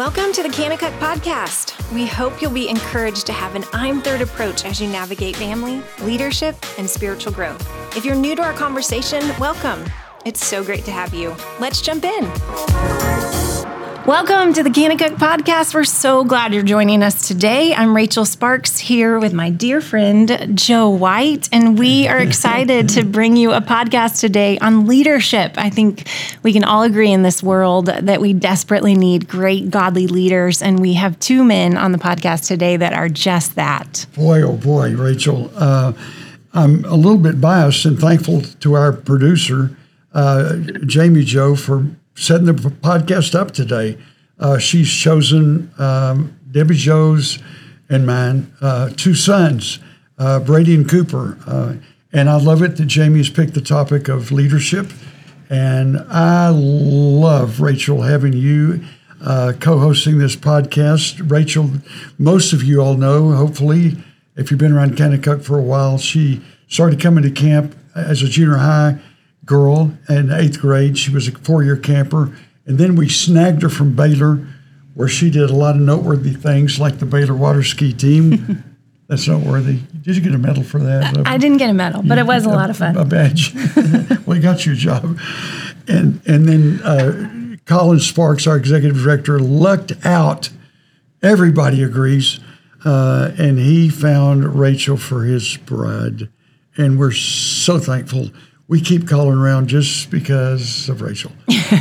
Welcome to the Kanakuk Podcast. We hope you'll be encouraged to have an I'm Third approach as you navigate family, leadership, and spiritual growth. If you're new to our conversation, welcome. It's so great to have you. Let's jump in. Welcome to the Kanakuk Podcast. We're so glad you're joining us today. I'm Rachel Sparks here with my dear friend, Joe White, and we are excited to bring you a podcast today on leadership. I think we can all agree in this world that we desperately need great godly leaders, and we have two men on the podcast today that are just that. Boy, oh boy, Rachel. I'm a little bit biased and thankful to our producer, Jamie Joe, for setting the podcast up today. She's chosen Debbie Joe's and mine, two sons, Brady and Cooper. And I love it that Jamie has picked the topic of leadership. And I love, Rachel, having you co-hosting this podcast. Rachel, most of you all know, hopefully, if you've been around Kanakuk for a while, she started coming to camp as a junior high girl in 8th grade. She was a 4-year camper. And then we snagged her from Baylor, where she did a lot of noteworthy things like the Baylor water ski team. That's noteworthy. Did you get a medal for that? I didn't get a medal, but it was a lot of fun. A badge. Well, you got your job. And then Colin Sparks, our executive director, lucked out. Everybody agrees. And he found Rachel for his bride. And we're so thankful. We keep calling around just because of Rachel.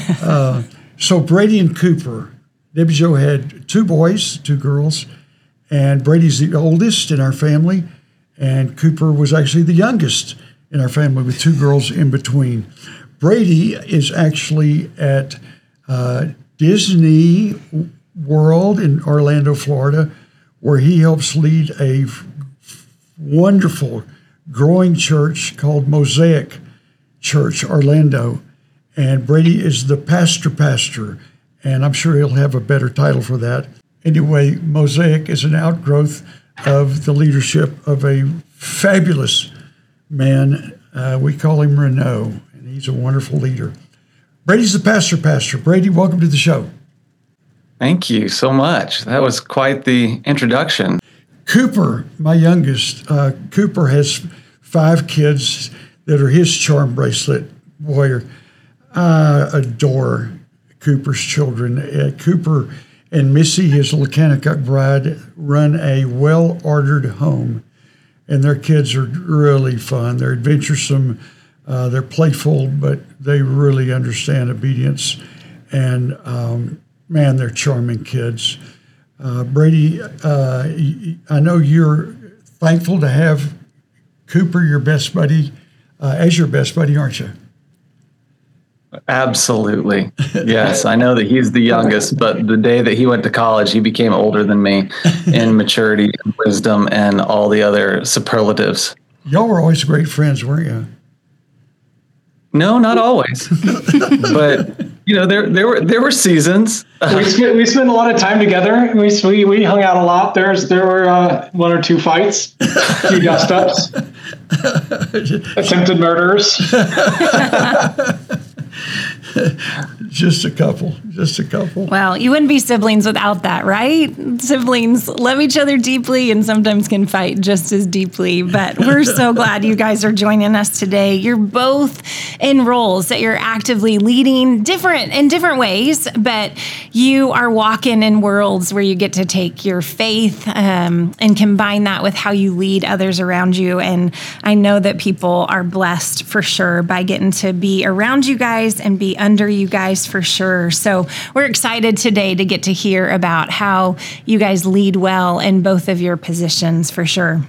So Brady and Cooper, Debbie Jo had 2 boys, 2 girls, and Brady's the oldest in our family, and Cooper was actually the youngest in our family with 2 girls in between. Brady is actually at Disney World in Orlando, Florida, where he helps lead a wonderful growing church called Mosaic Church, Orlando, and Brady is the pastor, and I'm sure he'll have a better title for that. Anyway, Mosaic is an outgrowth of the leadership of a fabulous man. We call him Renault, and he's a wonderful leader. Brady's the pastor. Brady, welcome to the show. Thank you so much. That was quite the introduction. Cooper, my youngest, Cooper has 5 kids that are his charm bracelet. Boy, I adore Cooper's children. Cooper and Missy, his little Kanakuk bride, run a well-ordered home, and their kids are really fun. They're adventuresome, they're playful, but they really understand obedience, and man, they're charming kids. Brady, I know you're thankful to have Cooper, your best buddy, as your best buddy, aren't you? Absolutely. Yes, I know that he's the youngest, but the day that he went to college, he became older than me in maturity and wisdom and all the other superlatives. Y'all were always great friends, weren't you? No, not always. But you know, there were seasons. We spent a lot of time together. We hung out a lot. There were 1 or 2 fights, a few dust ups, attempted murders. Just a couple. Well, you wouldn't be siblings without that, right? Siblings love each other deeply and sometimes can fight just as deeply. But we're so glad you guys are joining us today. You're both in roles that you're actively leading in different ways, but you are walking in worlds where you get to take your faith and combine that with how you lead others around you. And I know that people are blessed for sure by getting to be around you guys and be under you guys for sure. So we're excited today to get to hear about how you guys lead well in both of your positions for sure.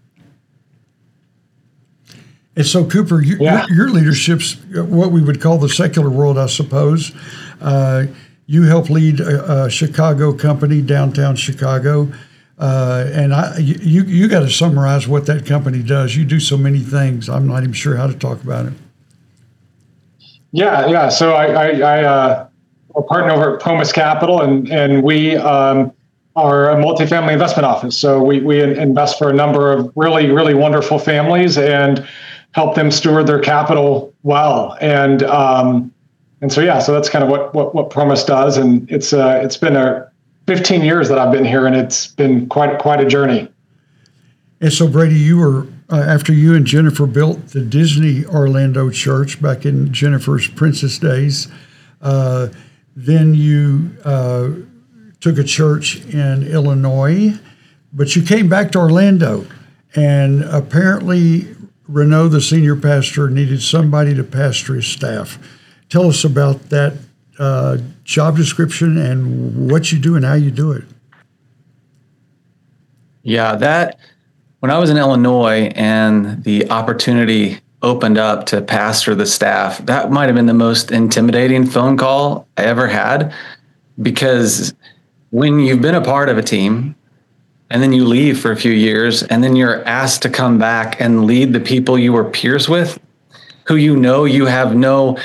And so, Cooper, your leadership's what we would call the secular world, I suppose. You help lead a Chicago company, downtown Chicago. And you got to summarize what that company does. You do so many things. I'm not even sure how to talk about it. Yeah. So I partner over at Pomus Capital, and we are a multifamily investment office. So we invest for a number of really, really wonderful families and help them steward their capital well. And so that's kind of what Pomus does. And it's been a 15 years that I've been here, and it's been quite a journey. And so, Brady, you were after you and Jennifer built the Disney Orlando Church back in Jennifer's Princess days. Then you took a church in Illinois, but you came back to Orlando, and apparently Renault, the senior pastor, needed somebody to pastor his staff. Tell us about that job description and what you do and how you do it. Yeah, when I was in Illinois and the opportunity opened up to pastor the staff, that might have been the most intimidating phone call I ever had, because when you've been a part of a team and then you leave for a few years and then you're asked to come back and lead the people you were peers with, who you have no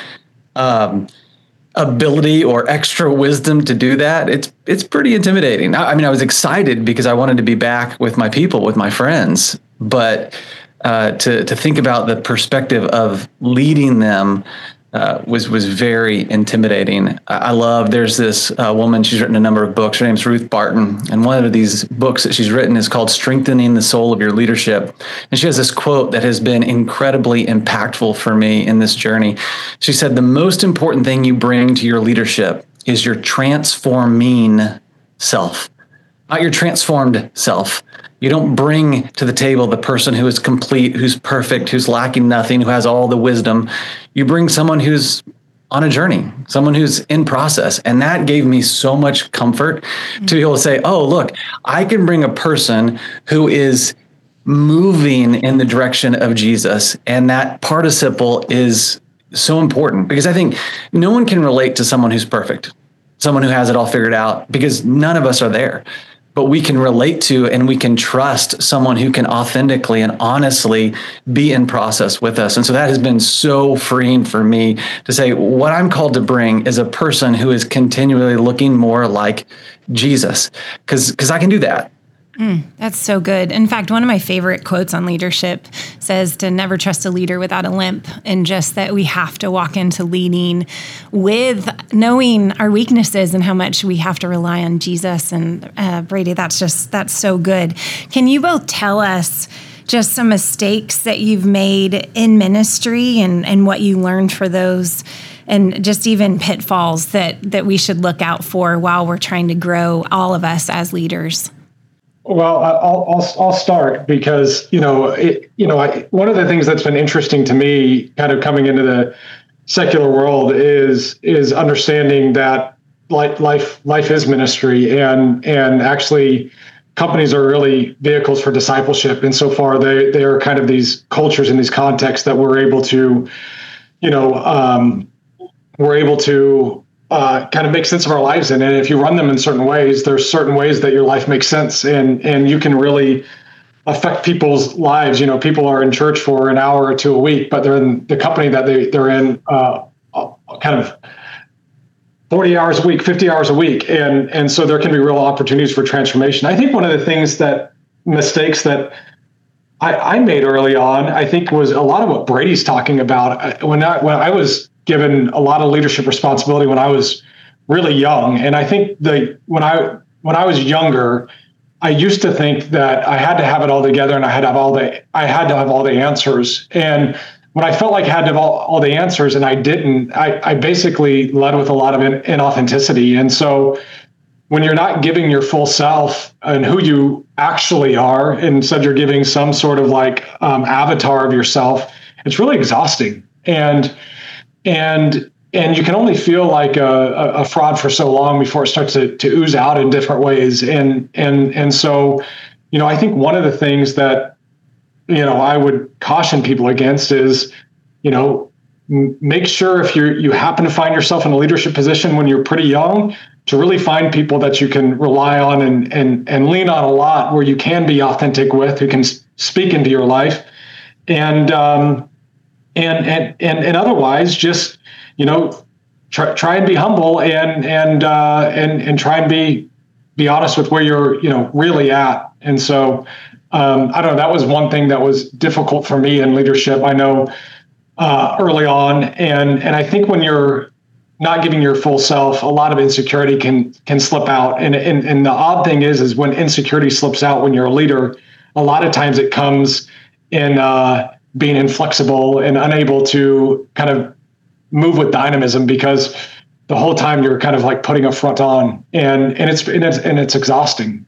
ability or extra wisdom to do that, it's pretty intimidating. I mean, I was excited because I wanted to be back with my people, with my friends, but to think about the perspective of leading them was very intimidating. There's this woman, she's written a number of books. Her name's Ruth Barton. And one of these books that she's written is called Strengthening the Soul of Your Leadership. And she has this quote that has been incredibly impactful for me in this journey. She said, the most important thing you bring to your leadership is your transforming self, not your transformed self. You don't bring to the table the person who is complete, who's perfect, who's lacking nothing, who has all the wisdom. You bring someone who's on a journey, someone who's in process. And that gave me so much comfort to be able to say, oh, look, I can bring a person who is moving in the direction of Jesus. And that participle is so important, because I think no one can relate to someone who's perfect, someone who has it all figured out, because none of us are there. But we can relate to and we can trust someone who can authentically and honestly be in process with us. And so that has been so freeing for me to say, what I'm called to bring is a person who is continually looking more like Jesus, because I can do that. That's so good. In fact, one of my favorite quotes on leadership says to never trust a leader without a limp, and just that we have to walk into leading with knowing our weaknesses and how much we have to rely on Jesus. And Brady, that's so good. Can you both tell us just some mistakes that you've made in ministry and what you learned for those, and just even pitfalls that we should look out for while we're trying to grow, all of us as leaders? Well, I'll start because, one of the things that's been interesting to me kind of coming into the secular world is understanding that life is ministry, and actually companies are really vehicles for discipleship. And so far they are kind of these cultures in these contexts that we're able to, kind of make sense of our lives in. And if you run them in certain ways, there's certain ways that your life makes sense, and you can really affect people's lives. People are in church for an hour or two a week, but they're in the company that they're in kind of 40 hours a week, 50 hours a week. And so there can be real opportunities for transformation. I think one of the mistakes that I made early on, I think, was a lot of what Brady's talking about. When I was given a lot of leadership responsibility when I was really young. And I think when I was younger, I used to think that I had to have it all together and I had to have all the answers. And when I felt like I had to have all the answers and I didn't, I basically led with a lot of inauthenticity. And so when you're not giving your full self and who you actually are, and instead you're giving some sort of avatar of yourself, it's really exhausting. And you can only feel like a fraud for so long before it starts to ooze out in different ways. And so, I think one of the things that, I would caution people against is, make sure if you happen to find yourself in a leadership position when you're pretty young, to really find people that you can rely on and lean on a lot, where you can be authentic with, who can speak into your life. And otherwise, just try and be humble and try and be honest with where you're really at. And so I don't know. That was one thing that was difficult for me in leadership. I know early on, and I think when you're not giving your full self, a lot of insecurity can slip out. And the odd thing is when insecurity slips out when you're a leader, a lot of times it comes in being inflexible and unable to kind of move with dynamism, because the whole time you're kind of like putting a front on, and it's exhausting.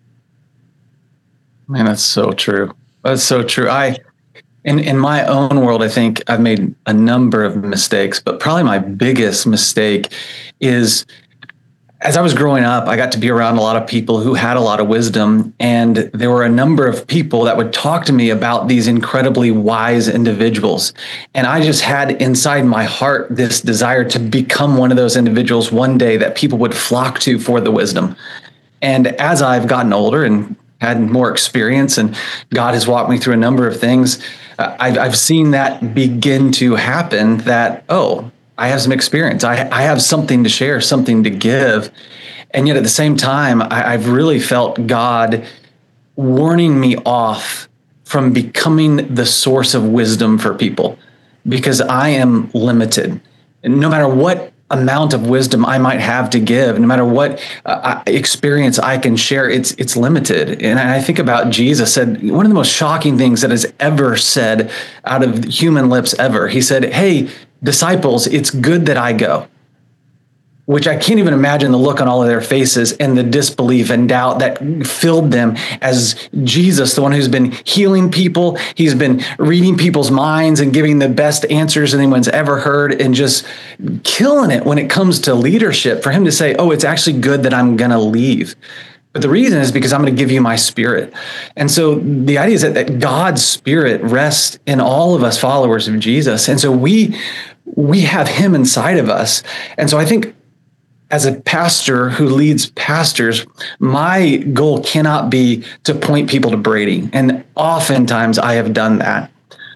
Man, that's so true. That's so true. In my own world, I think I've made a number of mistakes, but probably my biggest mistake is, as I was growing up, I got to be around a lot of people who had a lot of wisdom, and there were a number of people that would talk to me about these incredibly wise individuals. And I just had inside my heart this desire to become one of those individuals one day that people would flock to for the wisdom. And as I've gotten older and had more experience, and God has walked me through a number of things, I've seen that begin to happen, that, oh, I have some experience. I have something to share, something to give. And yet at the same time, I've really felt God warning me off from becoming the source of wisdom for people, because I am limited. And no matter what amount of wisdom I might have to give, no matter what experience I can share, it's limited. And I think about Jesus said one of the most shocking things that is ever said out of human lips ever. He said, "Hey, disciples, it's good that I go," which I can't even imagine the look on all of their faces and the disbelief and doubt that filled them as Jesus, the one who's been healing people, he's been reading people's minds and giving the best answers anyone's ever heard, and just killing it when it comes to leadership, for him to say, "Oh, it's actually good that I'm going to leave. But the reason is because I'm going to give you my spirit." And so the idea is that God's spirit rests in all of us followers of Jesus. And so we have him inside of us. And so I think, as a pastor who leads pastors, my goal cannot be to point people to Brady. And oftentimes I have done that,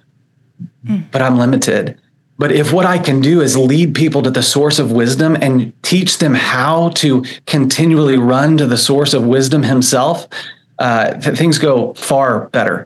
but I'm limited. But if what I can do is lead people to the source of wisdom and teach them how to continually run to the source of wisdom himself, things go far better.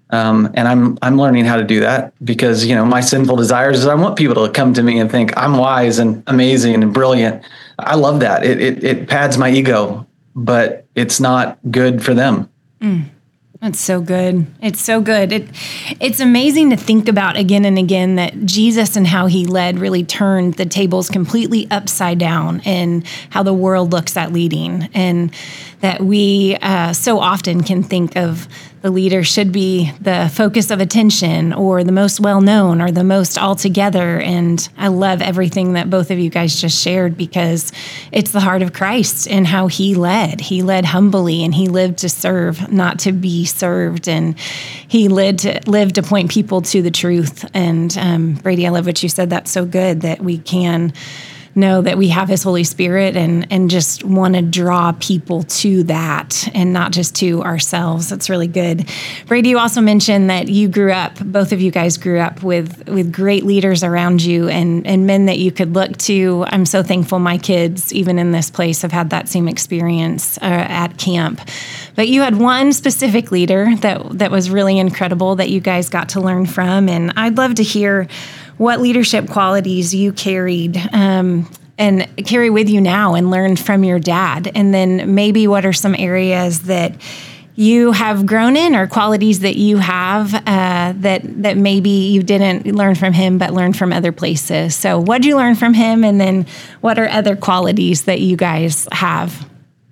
And I'm learning how to do that, because, my sinful desires is I want people to come to me and think I'm wise and amazing and brilliant. I love that. It pads my ego, but it's not good for them. That's so good. It's so good. It's amazing to think about again and again that Jesus and how he led really turned the tables completely upside down, and how the world looks at leading, and that we so often can think of the leader should be the focus of attention, or the most well-known, or the most altogether. And I love everything that both of you guys just shared, because it's the heart of Christ and how he led. He led humbly, and he lived to serve, not to be served. And he lived to point people to the truth. And Brady, I love what you said. That's so good, that we can know that we have his Holy Spirit and just want to draw people to that, and not just to ourselves. That's really good. Brady, you also mentioned that both of you guys grew up with great leaders around you, and men that you could look to. I'm so thankful my kids, even in this place, have had that same experience at camp. But you had one specific leader that was really incredible that you guys got to learn from. And I'd love to hear what leadership qualities you carried and carry with you now and learned from your dad. And then maybe what are some areas that you have grown in, or qualities that you have that maybe you didn't learn from him but learned from other places. So what did you learn from him? And then what are other qualities that you guys have?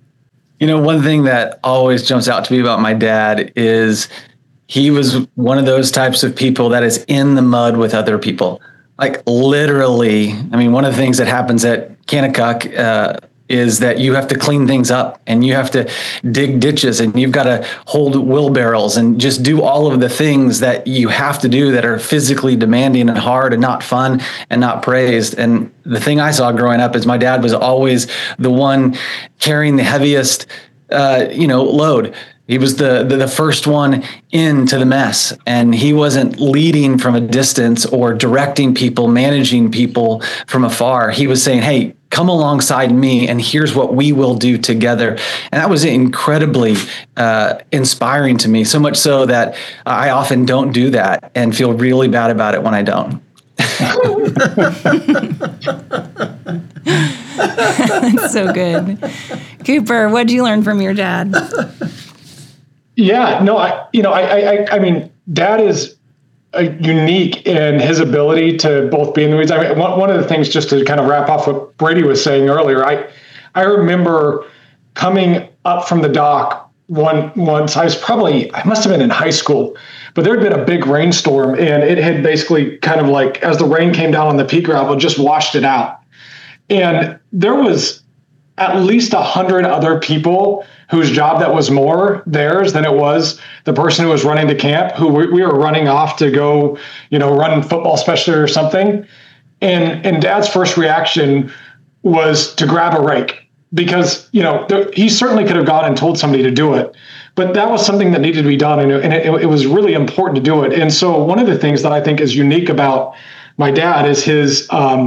One thing that always jumps out to me about my dad is he was one of those types of people that is in the mud with other people. Like literally, one of the things that happens at Kanakuk is that you have to clean things up, and you have to dig ditches, and you've got to hold wheelbarrows and just do all of the things that you have to do that are physically demanding and hard and not fun and not praised. And the thing I saw growing up is my dad was always the one carrying the heaviest, load. He was the first one into the mess, and he wasn't leading from a distance or directing people, managing people from afar. He was saying, "Hey, come alongside me, and here's what we will do together." And that was incredibly inspiring to me, so much so that I often don't do that and feel really bad about it when I don't. That's so good. Cooper, what did you learn from your dad? Yeah, no, I mean, Dad is unique in his ability to both be in the weeds. I mean, one of the things, just to kind of wrap off what Brady was saying earlier, I remember coming up from the dock once. I must have been in high school, but there had been a big rainstorm, and it had basically kind of like, as the rain came down on the pea gravel, just washed it out. And there was at least 100 other people whose job that was more theirs than it was the person who was running the camp, who we were running off to go, run football specialty or something. And Dad's first reaction was to grab a rake, because, he certainly could have gone and told somebody to do it, but that was something that needed to be done. And it was really important to do it. And so one of the things that I think is unique about my dad is his,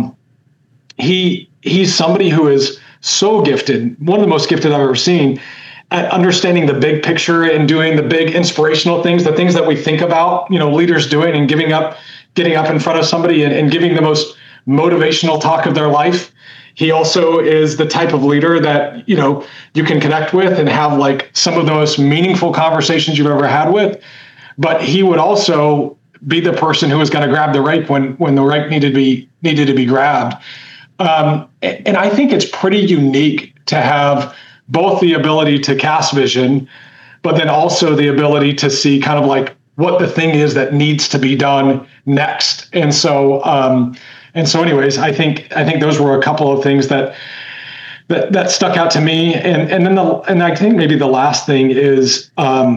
he's somebody who is so gifted, one of the most gifted I've ever seen, at understanding the big picture and doing the big inspirational things, the things that we think about, leaders doing, and getting up in front of somebody and giving the most motivational talk of their life. He also is the type of leader that, you can connect with and have like some of the most meaningful conversations you've ever had with. But he would also be the person who was going to grab the rake when the rake needed to be grabbed. And I think it's pretty unique to have both the ability to cast vision, but then also the ability to see kind of like what the thing is that needs to be done next. And so anyways, I think those were a couple of things that stuck out to me. And I think maybe the last thing is,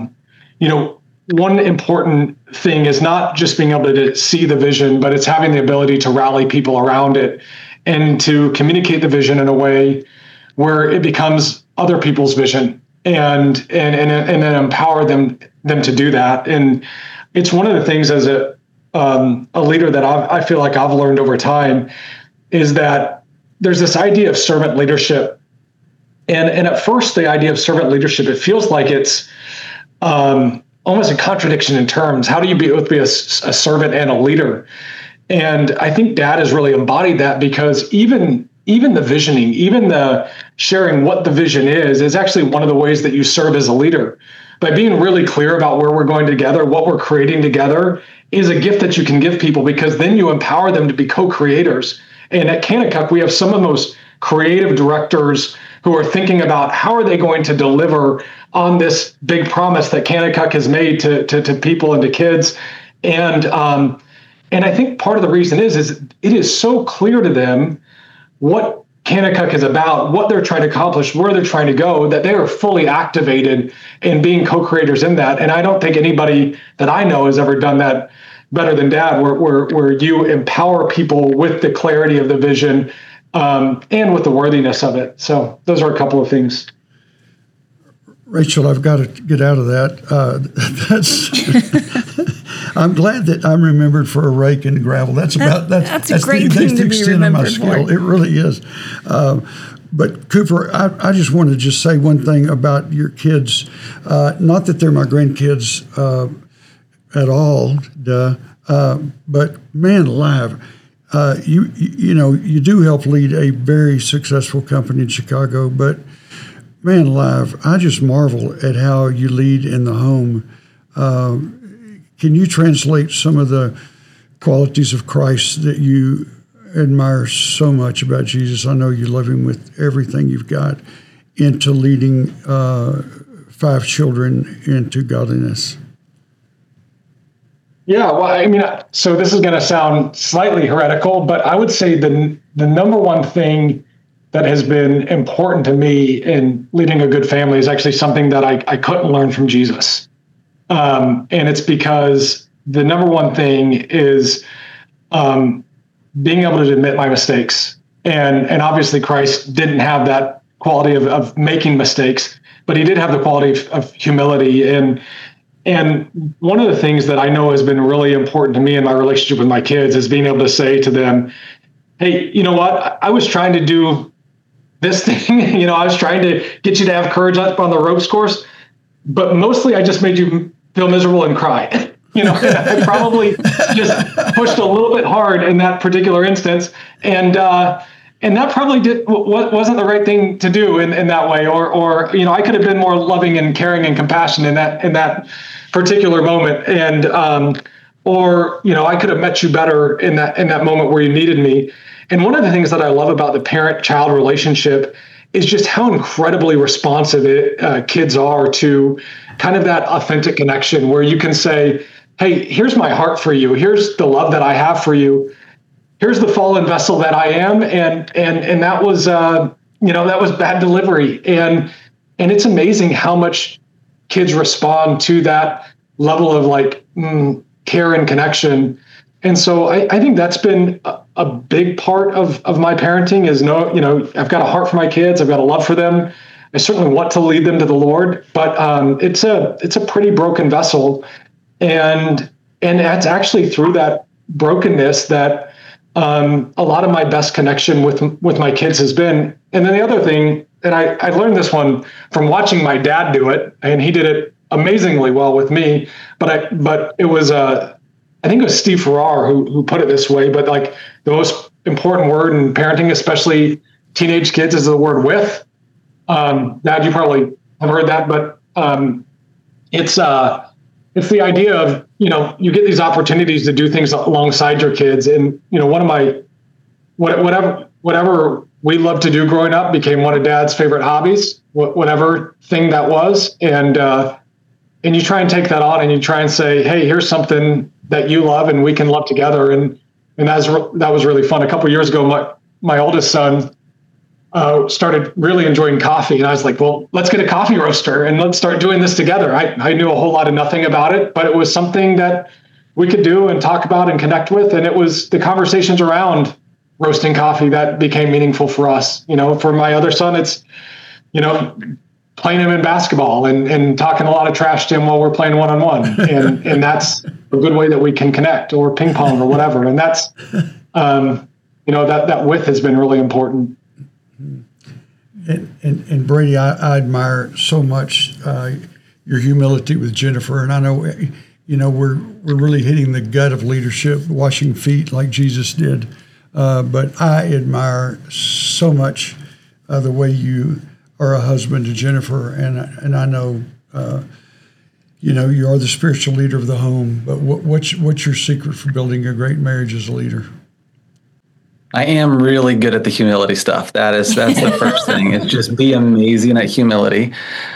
one important thing is not just being able to see the vision, but it's having the ability to rally people around it and to communicate the vision in a way where it becomes other people's vision and then empower them to do that. And it's one of the things as a leader that I feel like I've learned over time is that there's this idea of servant leadership. And at first, the idea of servant leadership, it feels like it's almost a contradiction in terms. How do you both be a servant and a leader? And I think Dad has really embodied that, because even the visioning, even the sharing what the vision is actually one of the ways that you serve as a leader. By being really clear about where we're going together, what we're creating together, is a gift that you can give people, because then you empower them to be co-creators. And at Kanakuk, we have some of the most creative directors who are thinking about how are they going to deliver on this big promise that Kanakuk has made to people and to kids. And I think part of the reason is it is so clear to them what Kanakuk is about, what they're trying to accomplish, where they're trying to go, that they are fully activated in being co-creators in that. And I don't think anybody that I know has ever done that better than Dad, where you empower people with the clarity of the vision and with the worthiness of it. So those are a couple of things. Rachel, I've got to get out of that. I'm glad that I'm remembered for a rake and gravel. That's a great thing to be remembered for. It really is. But Cooper, I just want to just say one thing about your kids. Not that they're my grandkids at all, but man alive, you do help lead a very successful company in Chicago. But man alive, I just marvel at how you lead in the home. Can you translate some of the qualities of Christ that you admire so much about Jesus? I know you love him with everything you've got, into leading 5 children into godliness. Yeah, well, I mean, so this is going to sound slightly heretical, but I would say the number one thing that has been important to me in leading a good family is actually something that I couldn't learn from Jesus. And it's because the number one thing is being able to admit my mistakes. And obviously Christ didn't have that quality of making mistakes, but he did have the quality of humility. And one of the things that I know has been really important to me in my relationship with my kids is being able to say to them, hey, you know what? I was trying to do this thing, I was trying to get you to have courage up on the ropes course, but mostly I just made you feel miserable and cry. I probably just pushed a little bit hard in that particular instance. And that probably wasn't the right thing to do in that way. Or I could have been more loving and caring and compassionate in that particular moment. And, I could have met you better in that moment where you needed me. And one of the things that I love about the parent-child relationship is just how incredibly responsive kids are to kind of that authentic connection where you can say, hey, here's my heart for you. Here's the love that I have for you. Here's the fallen vessel that I am. And that was, that was bad delivery. And it's amazing how much kids respond to that level of care and connection. And so I think that's been a big part of my parenting is I've got a heart for my kids. I've got a love for them. I certainly want to lead them to the Lord, but it's a pretty broken vessel. And that's actually through that brokenness that a lot of my best connection with my kids has been. And then the other thing, and I learned this one from watching my dad do it, and he did it amazingly well with me, but it was I think it was Steve Farrar who put it this way, but like the most important word in parenting, especially teenage kids, is the word with. Dad, you probably have heard that, but it's the idea of, you get these opportunities to do things alongside your kids. And, one of my, whatever we loved to do growing up became one of Dad's favorite hobbies, whatever thing that was. And you try and take that on and you try and say, hey, here's something that you love and we can love together. And that was really fun. A couple of years ago, my oldest son started really enjoying coffee. And I was like, well, let's get a coffee roaster and let's start doing this together. I knew a whole lot of nothing about it, but it was something that we could do and talk about and connect with. And it was the conversations around roasting coffee that became meaningful for us. For my other son, it's, playing him in basketball and talking a lot of trash to him while we're playing one-on-one. And that's a good way that we can connect, or ping pong or whatever. And that's, that width has been really important. And Brady, I admire so much your humility with Jennifer. And I know, we're really hitting the gut of leadership, washing feet like Jesus did. But I admire so much the way you are a husband to Jennifer, and I know, you are the spiritual leader of the home. But what's your secret for building a great marriage as a leader? I am really good at the humility stuff. That's the first thing. It's just be amazing at humility.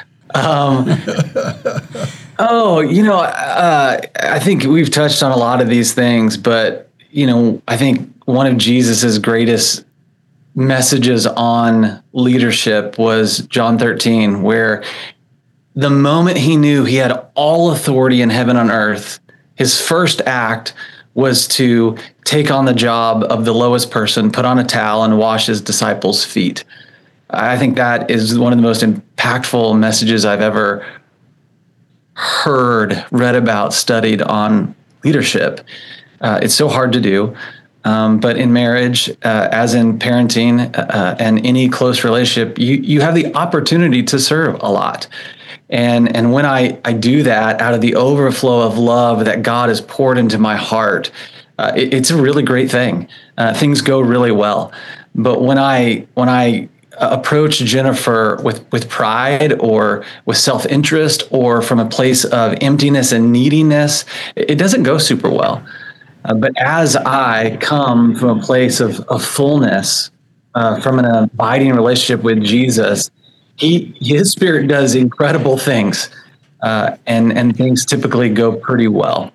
I think we've touched on a lot of these things, but I think one of Jesus's greatest messages on leadership was John 13, where the moment he knew he had all authority in heaven and earth, his first act was to take on the job of the lowest person, put on a towel and wash his disciples' feet. I think that is one of the most impactful messages I've ever heard, read about, studied on leadership. It's so hard to do. But in marriage, as in parenting and any close relationship, you have the opportunity to serve a lot. And when I do that out of the overflow of love that God has poured into my heart, it's a really great thing. Things go really well. But when I approach Jennifer with pride or with self-interest or from a place of emptiness and neediness, it doesn't go super well. But as I come from a place of fullness, from an abiding relationship with Jesus, his Spirit does incredible things, and things typically go pretty well.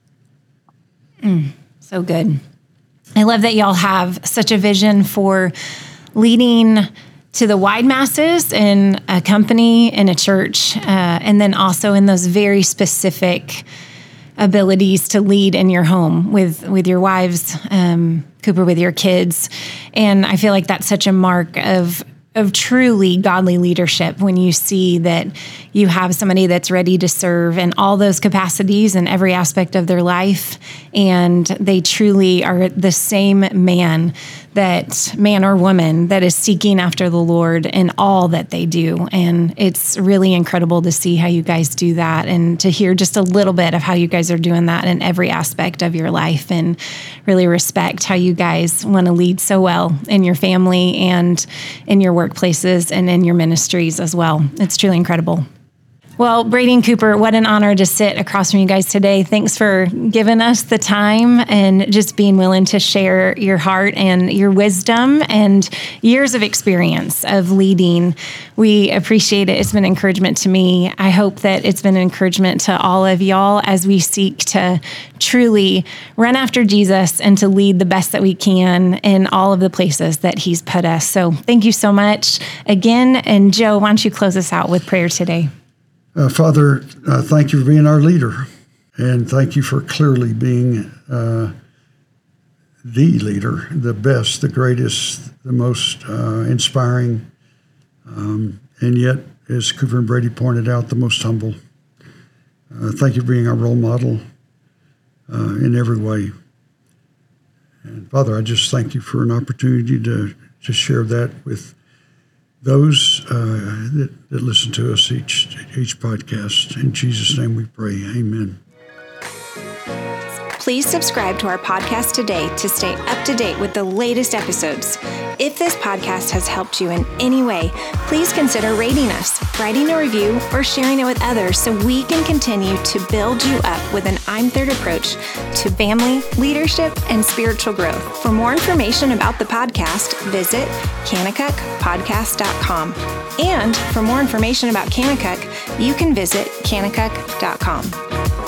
So good. I love that y'all have such a vision for leading to the wide masses in a company, in a church, and then also in those very specific abilities to lead in your home with your wives, Cooper, with your kids. And I feel like that's such a mark of truly godly leadership when you see that you have somebody that's ready to serve in all those capacities in every aspect of their life, and they truly are the same man that man or woman that is seeking after the Lord in all that they do. And it's really incredible to see how you guys do that and to hear just a little bit of how you guys are doing that in every aspect of your life, and really respect how you guys want to lead so well in your family and in your workplaces and in your ministries as well. It's truly incredible. Well, Brady and Cooper, what an honor to sit across from you guys today. Thanks for giving us the time and just being willing to share your heart and your wisdom and years of experience of leading. We appreciate it. It's been an encouragement to me. I hope that it's been an encouragement to all of y'all as we seek to truly run after Jesus and to lead the best that we can in all of the places that He's put us. So thank you so much again. And Joe, why don't you close us out with prayer today? Father, thank you for being our leader, and thank you for clearly being the leader, the best, the greatest, the most inspiring, and yet, as Cooper and Brady pointed out, the most humble. Thank you for being our role model in every way. And Father, I just thank you for an opportunity to share that with those that listen to us each podcast. In Jesus' name we pray. Amen. Please subscribe to our podcast today to stay up to date with the latest episodes. If this podcast has helped you in any way, please consider rating us, writing a review, or sharing it with others so we can continue to build you up with an I'm Third approach to family, leadership, and spiritual growth. For more information about the podcast, visit kanakukpodcast.com. And for more information about Kanakuk, you can visit kanakuk.com.